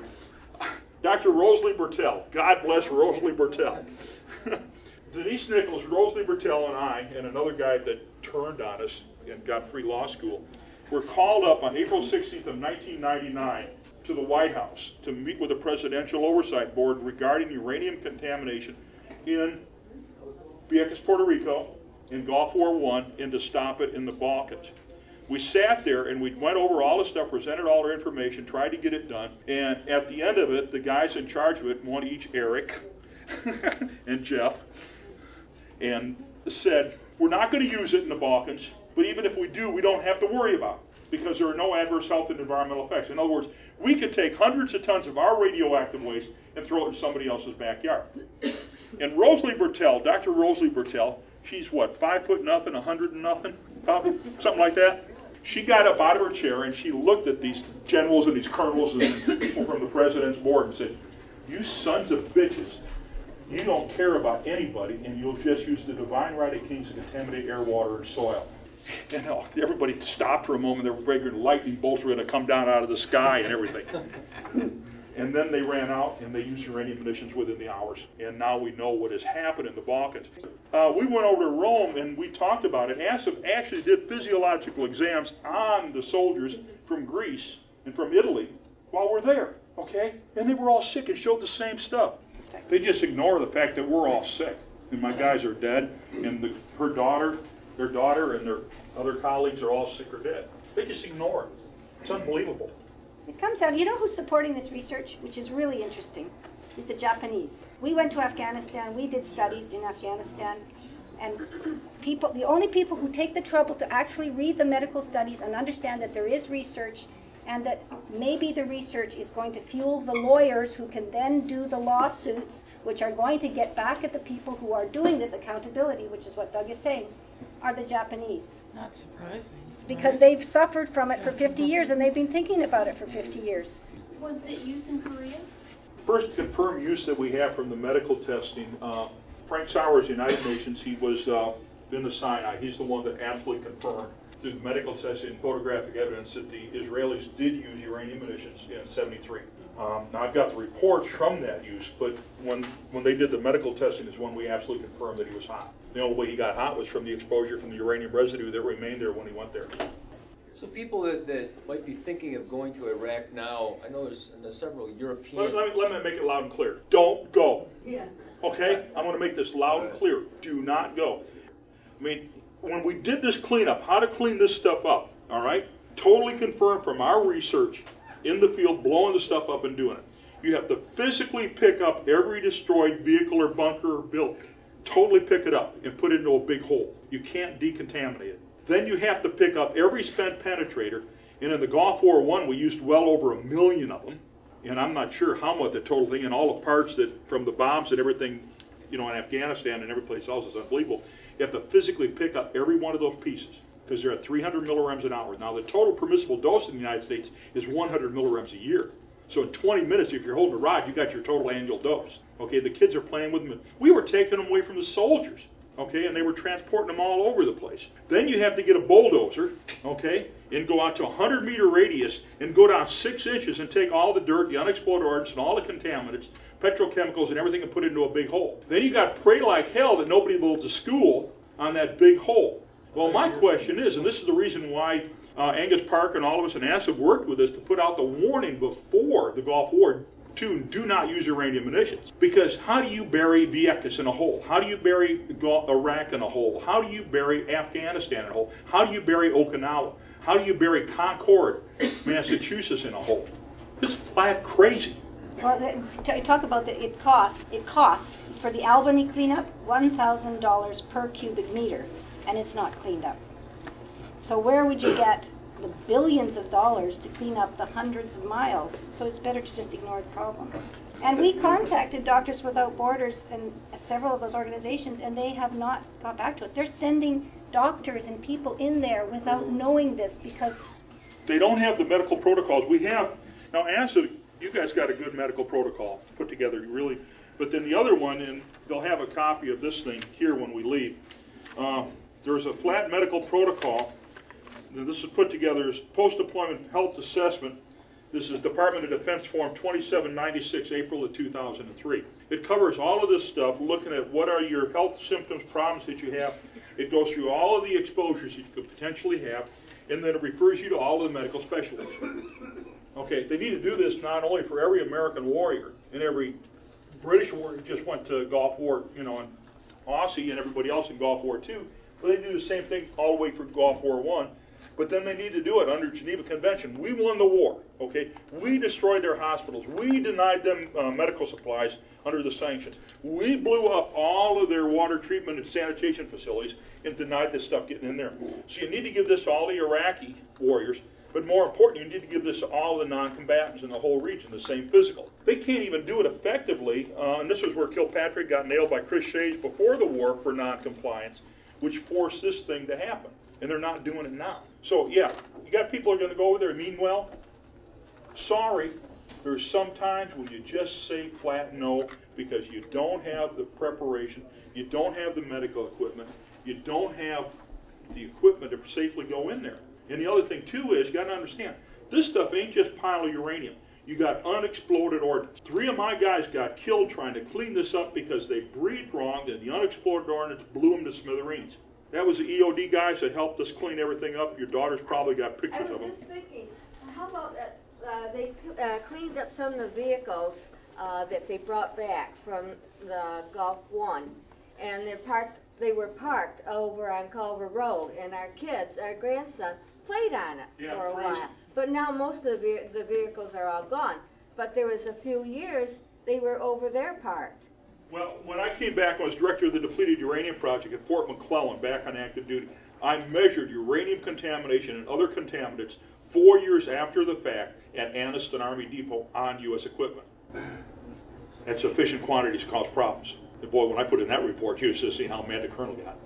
Dr. Rosalie Bertell, God bless Rosalie Bertell. Denise Nichols, Rosalie Bertell, and I, and another guy that turned on us and got free law school, were called up on April 16th of 1999 to the White House to meet with the Presidential Oversight Board regarding uranium contamination in Vieques, Puerto Rico, in Gulf War I, and to stop it in the Balkans. We sat there and we went over all the stuff, presented all our information, tried to get it done, and at the end of it, the guys in charge of it, one each, Eric and Jeff, and said, we're not going to use it in the Balkans, but even if we do, we don't have to worry about it, because there are no adverse health and environmental effects. In other words, we could take hundreds of tons of our radioactive waste and throw it in somebody else's backyard. And Rosalie Bertell, Dr. Rosalie Bertell, she's what, 5 foot nothing, 100 and nothing, probably, something like that. She got up out of her chair and she looked at these generals and these colonels and people from the president's board and said, you sons of bitches, you don't care about anybody and you'll just use the divine right of kings to contaminate air, water, and soil. And everybody stopped for a moment. They were figuring lightning bolts were going to come down out of the sky and everything. And then they ran out and they used uranium munitions within the hours. And now we know what has happened in the Balkans. We went over to Rome and we talked about it. ASIF actually did physiological exams on the soldiers from Greece and from Italy while we're there, okay? And they were all sick and showed the same stuff. They just ignore the fact that we're all sick. And my guys are dead, and their daughter and their other colleagues are all sick or dead. They just ignore it. It's unbelievable. It comes out, you know who's supporting this research, which is really interesting, is the Japanese. We went to Afghanistan, we did studies in Afghanistan, and the only people who take the trouble to actually read the medical studies and understand that there is research and that maybe the research is going to fuel the lawyers who can then do the lawsuits, which are going to get back at the people who are doing this accountability, which is what Doug is saying, are the Japanese. Not surprising. Because they've suffered from it for 50 years and they've been thinking about it for 50 years. Was it used in Korea? First confirmed use that we have from the medical testing, Frank Sowers, United Nations, he was in the Sinai. He's the one that absolutely confirmed through medical testing and photographic evidence that the Israelis did use uranium munitions in '73. Now I've got the reports from that use, but when they did the medical testing is when we absolutely confirmed that he was hot. The only way he got hot was from the exposure from the uranium residue that remained there when he went there. So people that might be thinking of going to Iraq now, I know there's several European... Let me make it loud and clear. Don't go. Yeah. Okay? I'm going to make this loud and clear. Do not go. I mean, when we did this cleanup, how to clean this stuff up, all right? Totally confirmed from our research in the field, blowing the stuff up and doing it. You have to physically pick up every destroyed vehicle or bunker or building. Totally pick it up and put it into a big hole. You can't decontaminate it. Then you have to pick up every spent penetrator, and in the Gulf War I we used well over 1 million of them, and I'm not sure how much the total thing, and all the parts that from the bombs and everything, you know, in Afghanistan and every place else is unbelievable. You have to physically pick up every one of those pieces because they're at 300 millirems an hour. Now the total permissible dose in the United States is 100 millirems a year. So in 20 minutes, if you're holding a rod, you got your total annual dose. Okay, the kids are playing with them. We were taking them away from the soldiers. Okay, and they were transporting them all over the place. Then you have to get a bulldozer, okay, and go out to a 100-meter radius and go down 6 inches and take all the dirt, the unexploded ordnance, and all the contaminants, petrochemicals, and everything and put it into a big hole. Then you got pray like hell that nobody builds a school on that big hole. Well, my question is, and this is the reason why Angus Park and all of us in NASA have worked with us to put out the warning before the Gulf War to do not use uranium munitions. Because how do you bury Vieques in a hole? How do you bury Iraq in a hole? How do you bury Afghanistan in a hole? How do you bury Okinawa? How do you bury Concord, Massachusetts in a hole? This is flat crazy. Well, talk about that. It costs for the Albany cleanup $1,000 per cubic meter, and it's not cleaned up. So where would you get the billions of dollars to clean up the hundreds of miles? So it's better to just ignore the problem. And we contacted Doctors Without Borders and several of those organizations, and they have not got back to us. They're sending doctors and people in there without knowing this because they don't have the medical protocols we have. Now, ASA, you guys got a good medical protocol put together, really. But then the other one, and they'll have a copy of this thing here when we leave. There's a flat medical protocol. This is put together as post-deployment health assessment. This is Department of Defense Form 2796, April of 2003. It covers all of this stuff, looking at what are your health symptoms, problems that you have. It goes through all of the exposures that you could potentially have, and then it refers you to all of the medical specialists. Okay, they need to do this not only for every American warrior and every British warrior who just went to Gulf War, you know, and Aussie and everybody else in Gulf War II, but they do the same thing all the way for Gulf War I. But then they need to do it under Geneva Convention. We won the war, okay? We destroyed their hospitals. We denied them medical supplies under the sanctions. We blew up all of their water treatment and sanitation facilities and denied this stuff getting in there. So you need to give this to all the Iraqi warriors, but more important, you need to give this to all the non-combatants in the whole region, the same physical. They can't even do it effectively, and this is where Kilpatrick got nailed by Chris Shays before the war for non-compliance, which forced this thing to happen. And they're not doing it now. So, yeah, you got people who are going to go over there and mean well. Sorry, there's some times when you just say flat no because you don't have the preparation, you don't have the medical equipment, you don't have the equipment to safely go in there. And the other thing, too, is you got to understand, this stuff ain't just pile of uranium. You got unexploded ordnance. 3 of my guys got killed trying to clean this up because they breathed wrong and the unexploded ordnance blew them to smithereens. That was the EOD guys that helped us clean everything up. Your daughter's probably got pictures of them. I was just thinking, how about they cleaned up some of the vehicles that they brought back from the Gulf War, and they were parked over on Culver Road, and our grandson, played on it for a while. But now most of the vehicles are all gone. But there was a few years they were over there parked. Well, when I came back, I was director of the Depleted Uranium Project at Fort McClellan, back on active duty. I measured uranium contamination and other contaminants 4 years after the fact at Anniston Army Depot on U.S. equipment. At sufficient quantities cause problems. And boy, when I put in that report, you should see how mad the colonel got.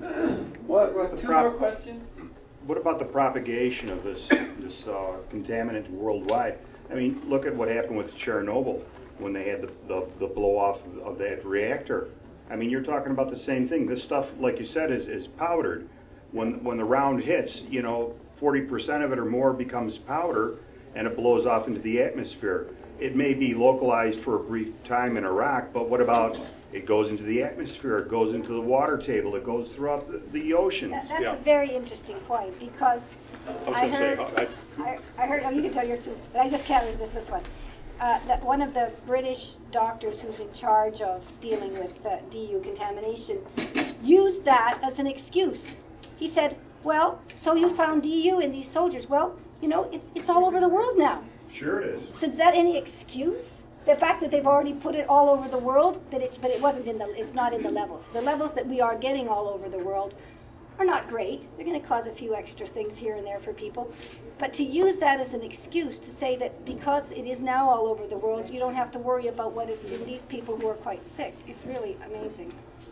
Two more questions? What about the propagation of this contaminant worldwide? I mean, look at what happened with Chernobyl when they had the blow-off of that reactor. I mean, you're talking about the same thing. This stuff, like you said, is powdered. When the round hits, 40% of it or more becomes powder, and it blows off into the atmosphere. It may be localized for a brief time in Iraq, but what about It goes into the atmosphere, it goes into the water table, it goes throughout the oceans. That's a very interesting point, because I heard, oh, you can tell your two, but I just can't resist this one. That one of the British doctors who's in charge of dealing with DU contamination used that as an excuse. He said, well, so you found DU in these soldiers. Well, you know, it's all over the world now. Sure it is. So is that any excuse? The fact that they've already put it all over the world, but it wasn't it's not in the levels. The levels that we are getting all over the world are not great. They're going to cause a few extra things here and there for people. But to use that as an excuse to say that because it is now all over the world, you don't have to worry about what it's in these people who are quite sick. It's really amazing.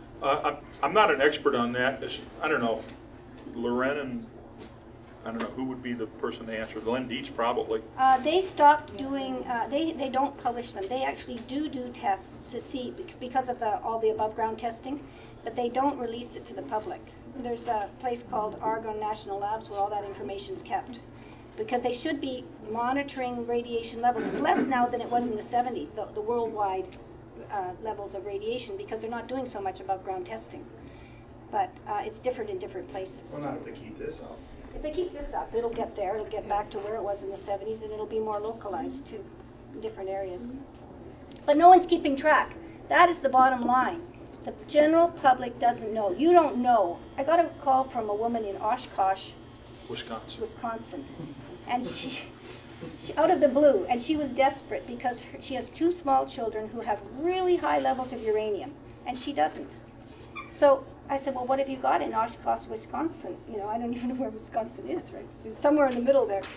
I'm not an expert on that. I don't know. Loren and I don't know who would be the person to answer. Glenn Dietz probably. They stopped doing. They don't publish them. They actually do tests to see because of all the above ground testing, but they don't release it to the public. There's a place called Argonne National Labs where all that information is kept, because they should be monitoring radiation levels. It's less now than it was in the 70s, the worldwide levels of radiation, because they're not doing so much above ground testing. But it's different in different places. Well, not if they keep this up. If they keep this up, it'll get there. It'll get back to where it was in the 70s, and it'll be more localized too, in different areas. But no one's keeping track. That is the bottom line. The general public doesn't know. You don't know. I got a call from a woman in Oshkosh, Wisconsin, and she out of the blue, and she was desperate because she has 2 small children who have really high levels of uranium, and she doesn't. So I said, well, what have you got in Oshkosh, Wisconsin? You know, I don't even know where Wisconsin is, right? It's somewhere in the middle there.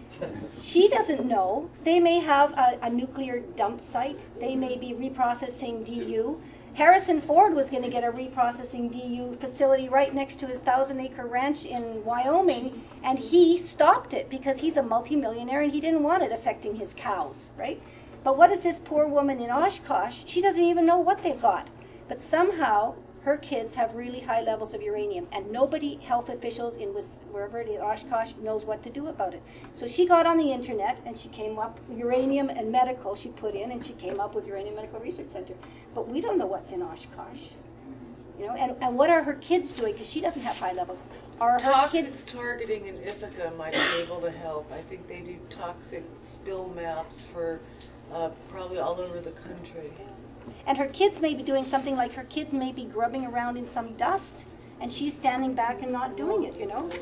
She doesn't know. They may have a nuclear dump site. They may be reprocessing DU. Harrison Ford was going to get a reprocessing DU facility right next to his 1,000-acre ranch in Wyoming, and he stopped it because he's a multimillionaire and he didn't want it affecting his cows, right? But what is this poor woman in Oshkosh? She doesn't even know what they've got. But somehow her kids have really high levels of uranium, and nobody, health officials in wherever it is, Oshkosh, knows what to do about it. So she got on the internet and she came up with uranium and medical. She put in and she came up with Uranium Medical Research Center. But we don't know what's in Oshkosh, you know. And what are her kids doing? Because she doesn't have high levels. Are her Toxic kids targeting in Ithaca might be able to help. I think they do toxic spill maps for probably all over the country. And her kids may be doing something like her kids may be grubbing around in some dust, and she's standing back and not doing it, you know.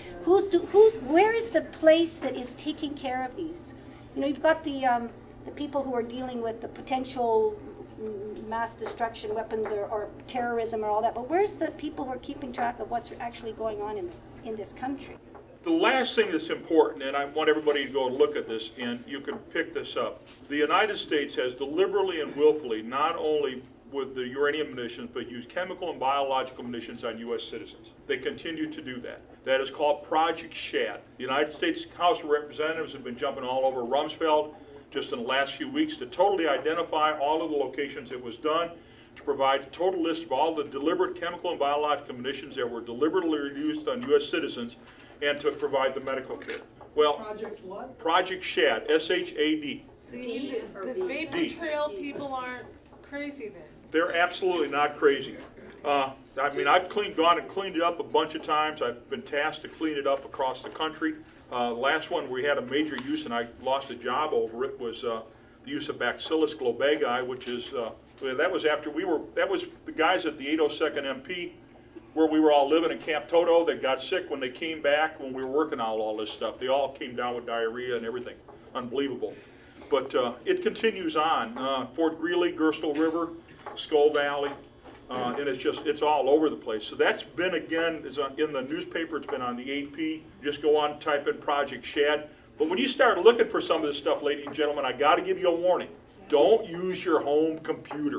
Where is the place that is taking care of these? You know, you've got the people who are dealing with the potential mass destruction weapons or terrorism or all that, but where's the people who are keeping track of what's actually going on in this country? The last thing that's important, and I want everybody to go look at this, and you can pick this up. The United States has deliberately and willfully, not only with the uranium munitions, but used chemical and biological munitions on U.S. citizens. They continue to do that. That is called Project Shad. The United States House of Representatives have been jumping all over Rumsfeld just in the last few weeks to totally identify all of the locations it was done, to provide a total list of all the deliberate chemical and biological munitions that were deliberately used on U.S. citizens, and to provide the medical care. Well, Project what? Project Shad, S-H-A-D. So the vapor trail people aren't crazy then? They're absolutely not crazy. I mean, I've gone and cleaned it up a bunch of times. I've been tasked to clean it up across the country. Last one we had a major use, and I lost a job over it, was the use of Bacillus globegi, which is, that was after that was the guys at the 802nd MP, where we were all living in Camp Toto, that got sick when they came back, when we were working on all this stuff. They all came down with diarrhea and everything. Unbelievable. But it continues on. Fort Greely, Gerstle River, Skull Valley, and it's all over the place. So that's been, again, in the newspaper, it's been on the AP. Just go on, type in Project Shad. But when you start looking for some of this stuff, ladies and gentlemen, I got to give you a warning. Don't use your home computer.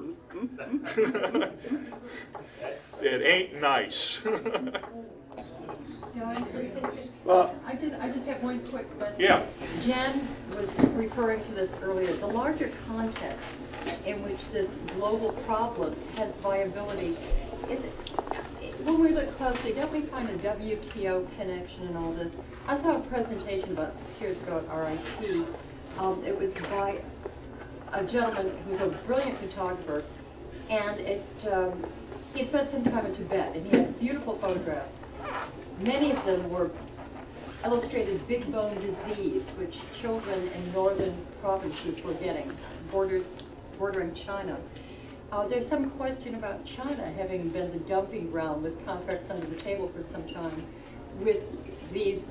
It ain't nice. Well, I just have one quick question. Yeah. Jen was referring to this earlier. The larger context in which this global problem has viability, when we look closely, don't we find a WTO connection in all this? I saw a presentation about 6 years ago at RIT. It was by a gentleman who's a brilliant photographer and he had spent some time in Tibet, and he had beautiful photographs. Many of them were illustrated big bone disease, which children in northern provinces were getting, bordering China. There's some question about China having been the dumping ground with contracts under the table for some time with these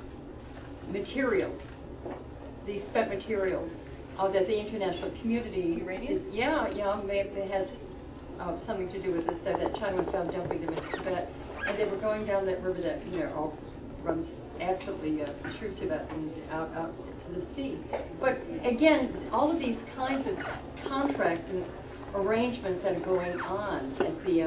materials, these spent materials, that the international community is, maybe it has something to do with this, so that China was down dumping them in Tibet, and they were going down that river that, all runs absolutely through Tibet and out to the sea. But again, all of these kinds of contracts and arrangements that are going on at the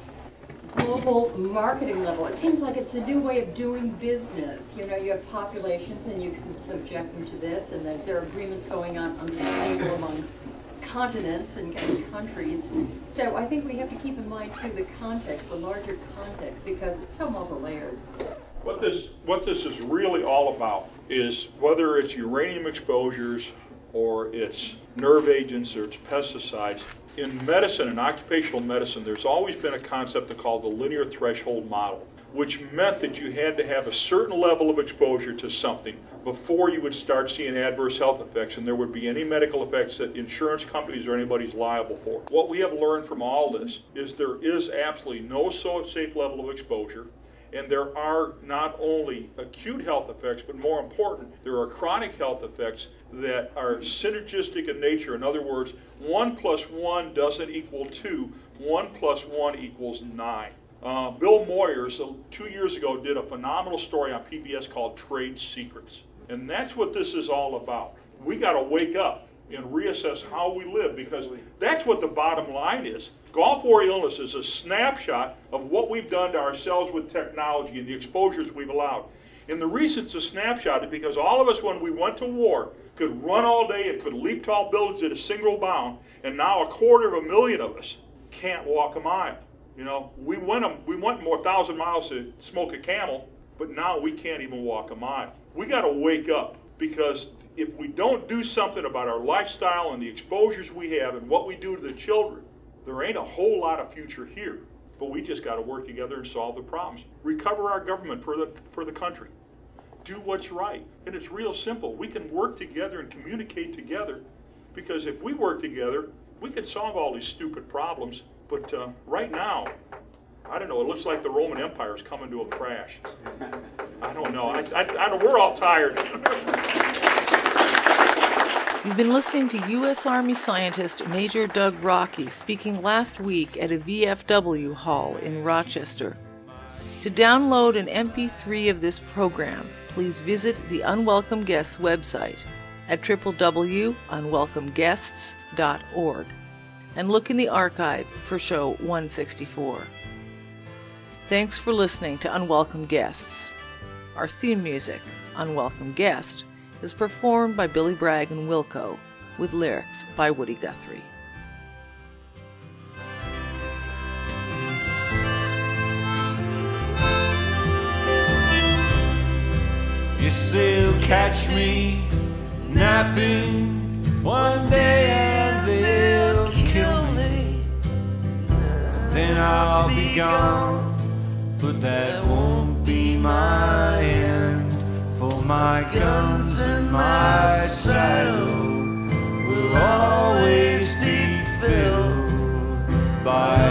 global marketing level, it seems like it's a new way of doing business. You have populations and you can subject them to this, and that there are agreements going on under the table among continents and countries. So I think we have to keep in mind too the context, the larger context, because it's so multi-layered. What this is really all about is whether it's uranium exposures or it's nerve agents or it's pesticides. In medicine and occupational medicine, there's always been a concept called the linear threshold model, which meant that you had to have a certain level of exposure to something before you would start seeing adverse health effects, and there would be any medical effects that insurance companies or anybody's liable for. What we have learned from all this is there is absolutely no safe level of exposure, and there are not only acute health effects, but more important, there are chronic health effects that are synergistic in nature. In other words, 1 + 1 doesn't equal 2, 1 + 1 = 9. Bill Moyers, 2 years ago, did a phenomenal story on PBS called Trade Secrets. And that's what this is all about. We got to wake up and reassess how we live, because that's what the bottom line is. Gulf War illness is a snapshot of what we've done to ourselves with technology and the exposures we've allowed. And the reason it's a snapshot is because all of us, when we went to war, could run all day and could leap tall buildings at a single bound, and now 250,000 of us can't walk a mile. We went more 1,000 miles to smoke a camel, but now we can't even walk a mile. We got to wake up, because if we don't do something about our lifestyle and the exposures we have and what we do to the children, there ain't a whole lot of future here. But we just got to work together and solve the problems. Recover our government for the country. Do what's right. And it's real simple. We can work together and communicate together, because if we work together, we can solve all these stupid problems. But right now, I don't know, it looks like the Roman Empire is coming to a crash. I don't know. I know we're all tired. You've been listening to U.S. Army scientist Major Doug Rockey speaking last week at a VFW hall in Rochester. To download an MP3 of this program, please visit the Unwelcome Guests website at www.unwelcomeguests.org and look in the archive for show 164. Thanks for listening to Unwelcome Guests. Our theme music, Unwelcome Guest, is performed by Billy Bragg and Wilco, with lyrics by Woody Guthrie. You still catch me napping one day and they'll kill me. Then I'll be gone, but that won't be my end. For my guns and my saddle will always be filled by